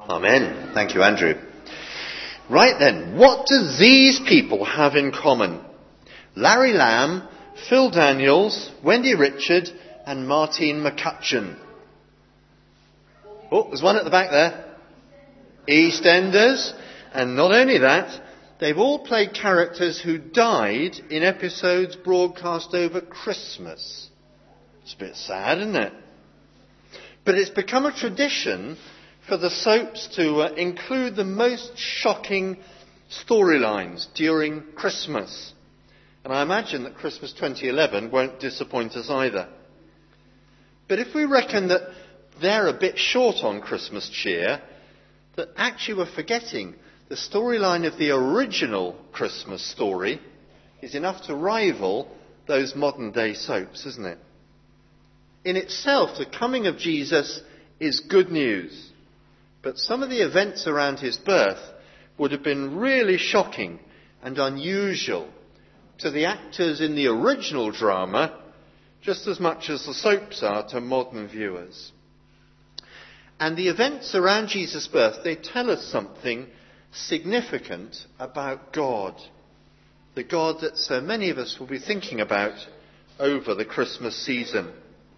Amen. Thank you, Andrew. Right then, what do these people have in common? Larry Lamb, Phil Daniels, Wendy Richard and Martine McCutcheon. Oh, there's one at the back there. EastEnders. And not only that, they've all played characters who died in episodes broadcast over Christmas. It's a bit sad, isn't it? But it's become a tradition for the soaps to include the most shocking storylines during Christmas. And I imagine that Christmas 2011 won't disappoint us either. But if we reckon that they're a bit short on Christmas cheer, that actually we're forgetting the storyline of the original Christmas story is enough to rival those modern day soaps, isn't it? In itself, the coming of Jesus is good news. But some of the events around his birth would have been really shocking and unusual to the actors in the original drama, just as much as the soaps are to modern viewers. And the events around Jesus' birth, they tell us something significant about God. The God that so many of us will be thinking about over the Christmas season.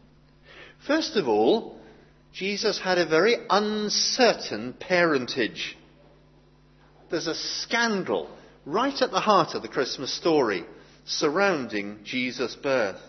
First of all, Jesus had a very uncertain parentage. There's a scandal right at the heart of the Christmas story surrounding Jesus' birth.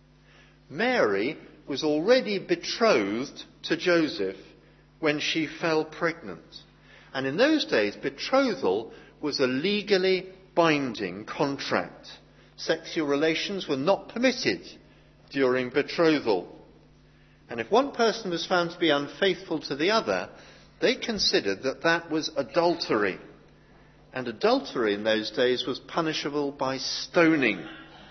Mary was already betrothed to Joseph when she fell pregnant. And in those days, betrothal was a legally binding contract. Sexual relations were not permitted during betrothal. And if one person was found to be unfaithful to the other, they considered that that was adultery. And adultery in those days was punishable by stoning.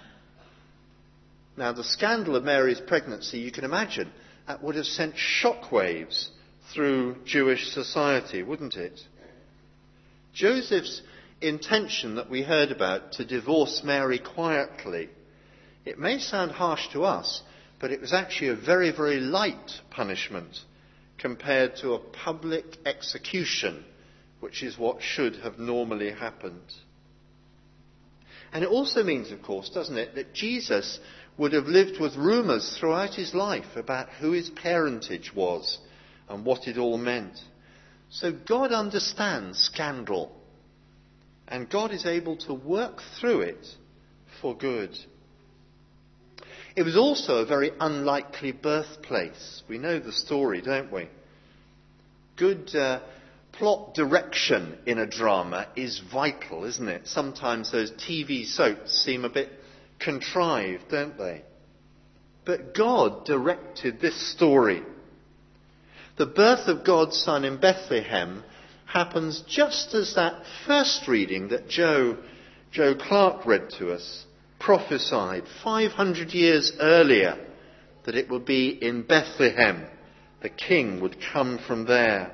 Now, the scandal of Mary's pregnancy, you can imagine, that would have sent shockwaves through Jewish society, wouldn't it? Joseph's intention that we heard about to divorce Mary quietly, it may sound harsh to us, but it was actually a very, very light punishment compared to a public execution, which is what should have normally happened. And it also means, of course, doesn't it, that Jesus would have lived with rumours throughout his life about who his parentage was and what it all meant. So God understands scandal, and God is able to work through it for good. It was also a very unlikely birthplace. We know the story, don't we? Good plot direction in a drama is vital, isn't it? Sometimes those TV soaps seem a bit contrived, don't they? But God directed this story. The birth of God's Son in Bethlehem happens just as that first reading that Joe Clark read to us prophesied 500 years earlier, that it would be in Bethlehem. The king would come from there.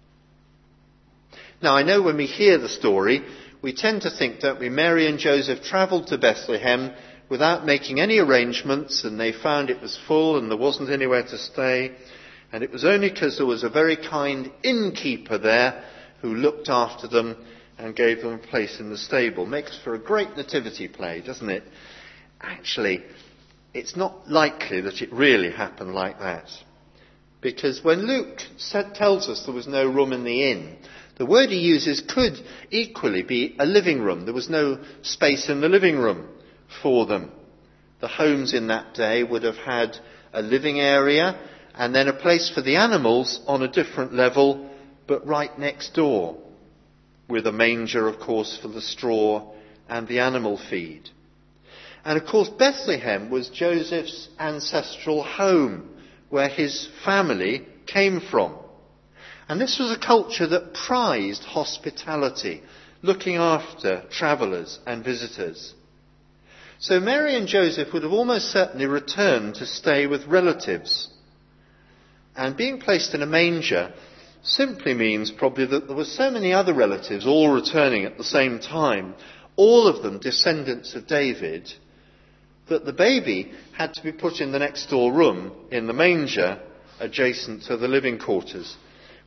Now, I know when we hear the story, we tend to think, don't we, Mary and Joseph travelled to Bethlehem without making any arrangements, and they found it was full and there wasn't anywhere to stay. And it was only because there was a very kind innkeeper there who looked after them and gave them a place in the stable. Makes for a great nativity play, doesn't it? Actually, it's not likely that it really happened like that. Because when Luke tells us there was no room in the inn, the word he uses could equally be a living room. There was no space in the living room for them. The homes in that day would have had a living area and then a place for the animals on a different level, but right next door, with a manger, of course, for the straw and the animal feed. And, of course, Bethlehem was Joseph's ancestral home, where his family came from. And this was a culture that prized hospitality, looking after travellers and visitors. So Mary and Joseph would have almost certainly returned to stay with relatives. And being placed in a manger simply means probably that there were so many other relatives all returning at the same time, all of them descendants of David, that the baby had to be put in the next door room in the manger adjacent to the living quarters,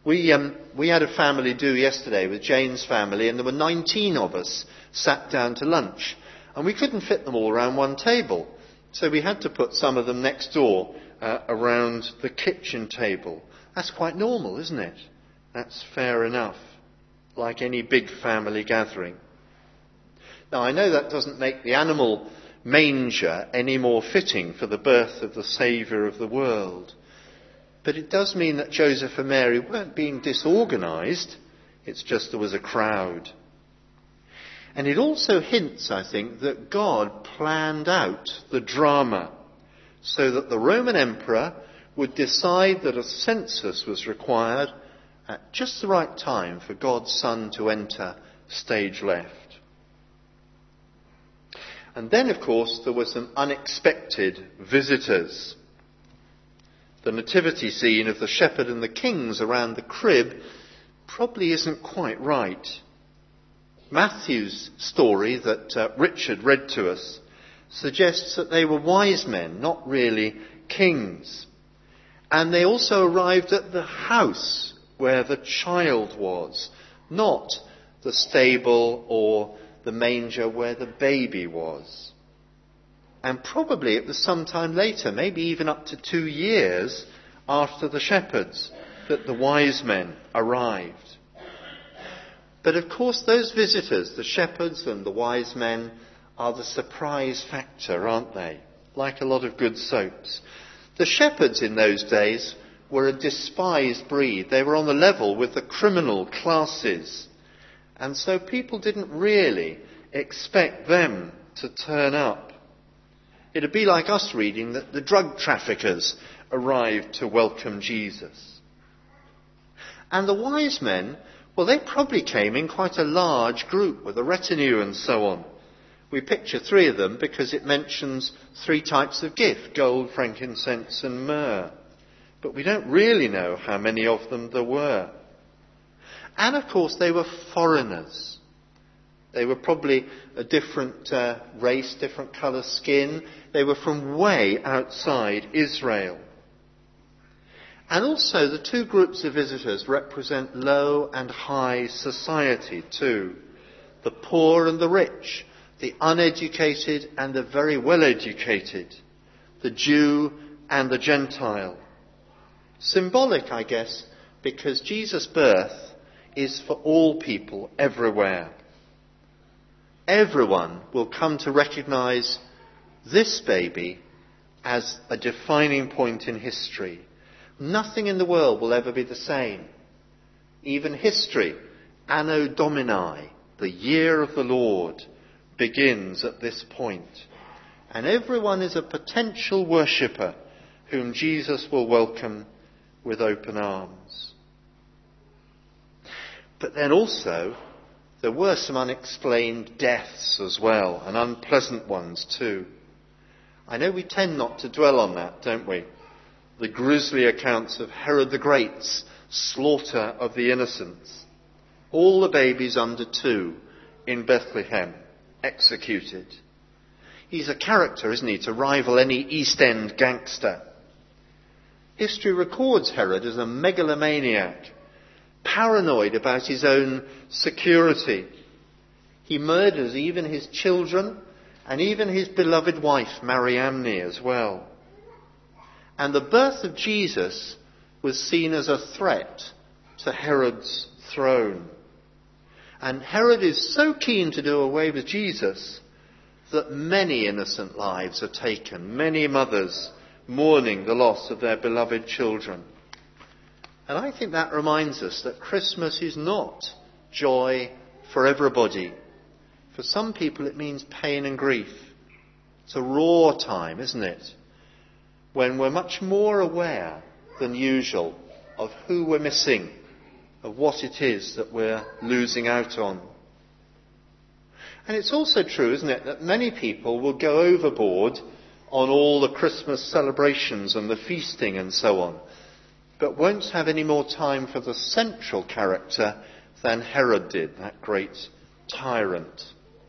We had a family do yesterday with Jane's family, and there were 19 of us sat down to lunch. And we couldn't fit them all around one table. So we had to put some of them next door around the kitchen table. That's quite normal, isn't it? That's fair enough, like any big family gathering. Now, I know that doesn't make the animal manger any more fitting for the birth of the Saviour of the world. But it does mean that Joseph and Mary weren't being disorganised. It's just there was a crowd. And it also hints, I think, that God planned out the drama so that the Roman emperor would decide that a census was required at just the right time for God's Son to enter stage left. And then, of course, there were some unexpected visitors. The nativity scene of the shepherd and the kings around the crib probably isn't quite right. Matthew's story that Richard read to us suggests that they were wise men, not really kings. And they also arrived at the house where the child was, not the stable or the manger where the baby was. And probably it was some time later, maybe even up to 2 years after the shepherds, that the wise men arrived. But of course those visitors, the shepherds and the wise men, are the surprise factor, aren't they? Like a lot of good soaps. The shepherds in those days were a despised breed. They were on the level with the criminal classes. And so people didn't really expect them to turn up. It'd be like us reading that the drug traffickers arrived to welcome Jesus. And the wise men, well, they probably came in quite a large group with a retinue and so on. We picture 3 of them because it mentions 3 types of gift: gold, frankincense and myrrh. But we don't really know how many of them there were. And of course they were foreigners. They were probably a different race, different colour skin. They were from way outside Israel. And also the 2 groups of visitors represent low and high society too. The poor and the rich, the uneducated and the very well educated, the Jew and the Gentile. Symbolic, I guess, because Jesus' birth is for all people everywhere. Everyone will come to recognise this baby as a defining point in history. Nothing in the world will ever be the same. Even history, Anno Domini, the year of the Lord, begins at this point. And everyone is a potential worshipper whom Jesus will welcome with open arms. But then also, there were some unexplained deaths as well, and unpleasant ones too. I know we tend not to dwell on that, don't we? The grisly accounts of Herod the Great's slaughter of the innocents. All the babies under 2 in Bethlehem executed. He's a character, isn't he, to rival any East End gangster. History records Herod as a megalomaniac, paranoid about his own security. He murders even his children and even his beloved wife Mariamne as well. And the birth of Jesus was seen as a threat to Herod's throne. And Herod is so keen to do away with Jesus that many innocent lives are taken, many mothers mourning the loss of their beloved children. And I think that reminds us that Christmas is not joy for everybody. For some people it means pain and grief. It's a raw time, isn't it? When we're much more aware than usual of who we're missing, of what it is that we're losing out on. And it's also true, isn't it, that many people will go overboard on all the Christmas celebrations and the feasting and so on, but won't have any more time for the central character than Herod did, that great tyrant.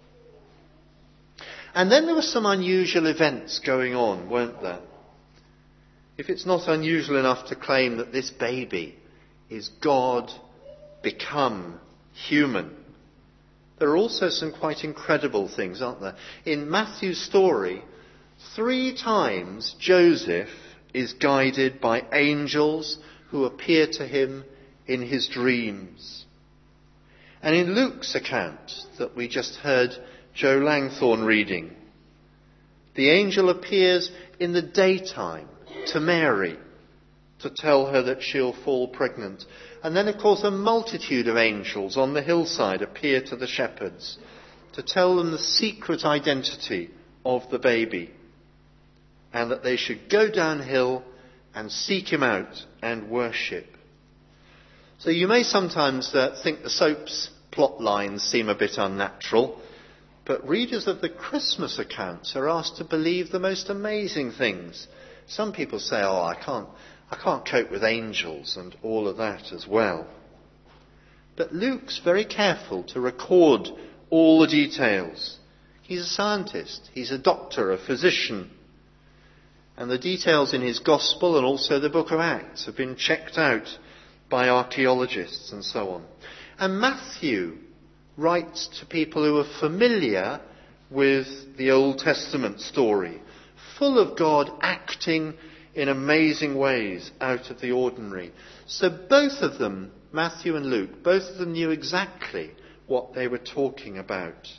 And then there were some unusual events going on, weren't there? If it's not unusual enough to claim that this baby is God become human. There are also some quite incredible things, aren't there? In Matthew's story, 3 times Joseph is guided by angels who appear to him in his dreams. And in Luke's account that we just heard Joe Langthorne reading, the angel appears in the daytime to Mary to tell her that she'll fall pregnant. And then, of course, a multitude of angels on the hillside appear to the shepherds to tell them the secret identity of the baby and that they should go downhill and seek him out and worship. So you may sometimes think the soap's plot lines seem a bit unnatural, but readers of the Christmas accounts are asked to believe the most amazing things. Some people say, I can't cope with angels and all of that as well. But Luke's very careful to record all the details. He's a scientist, he's a doctor, a physician. And the details in his Gospel and also the book of Acts have been checked out by archaeologists and so on. And Matthew writes to people who are familiar with the Old Testament story, full of God acting in amazing ways out of the ordinary. So both of them, Matthew and Luke, both of them knew exactly what they were talking about.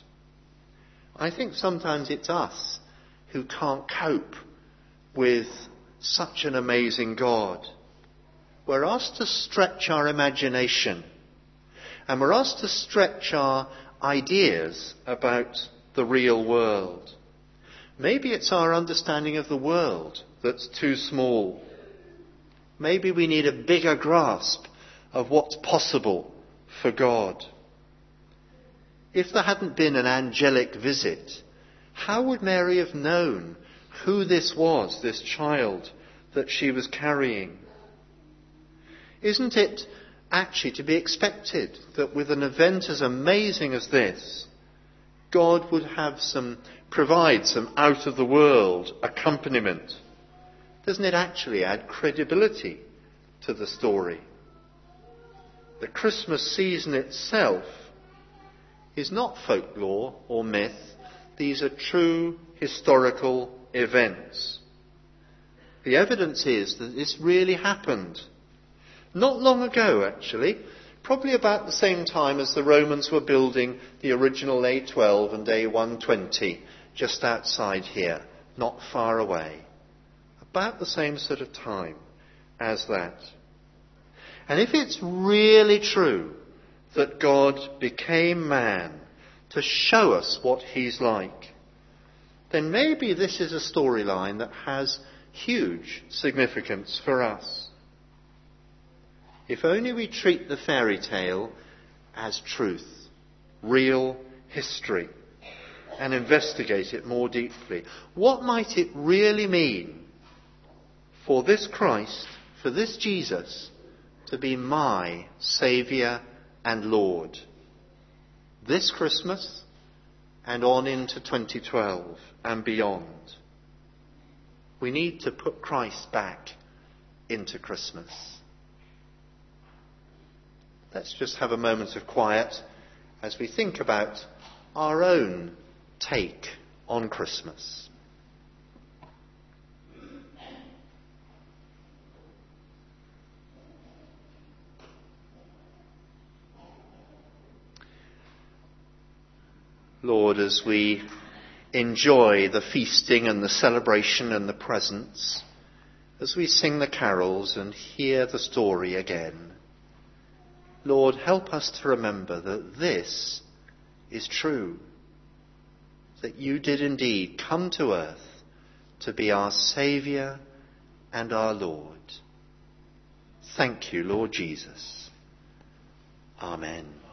I think sometimes it's us who can't cope with such an amazing God. We're asked to stretch our imagination, and we're asked to stretch our ideas about the real world. Maybe it's our understanding of the world that's too small. Maybe we need a bigger grasp of what's possible for God. If there hadn't been an angelic visit, how would Mary have known who this was, this child that she was carrying? Isn't it actually to be expected that with an event as amazing as this, God would provide some out-of-the-world accompaniment? Doesn't it actually add credibility to the story? The Christmas season itself is not folklore or myth. These are true historical events. The evidence is that this really happened. Not long ago, actually, probably about the same time as the Romans were building the original A12 and A120 just outside here, not far away. About the same sort of time as that. And if it's really true that God became man to show us what he's like, then maybe this is a storyline that has huge significance for us. If only we treat the fairy tale as truth, real history, and investigate it more deeply. What might it really mean for this Christ, for this Jesus, to be my Saviour and Lord? This Christmas and on into 2012 and beyond. We need to put Christ back into Christmas. Let's just have a moment of quiet as we think about our own take on Christmas. Lord, as we enjoy the feasting and the celebration and the presents, as we sing the carols and hear the story again, Lord, help us to remember that this is true, that you did indeed come to earth to be our Saviour and our Lord. Thank you, Lord Jesus. Amen.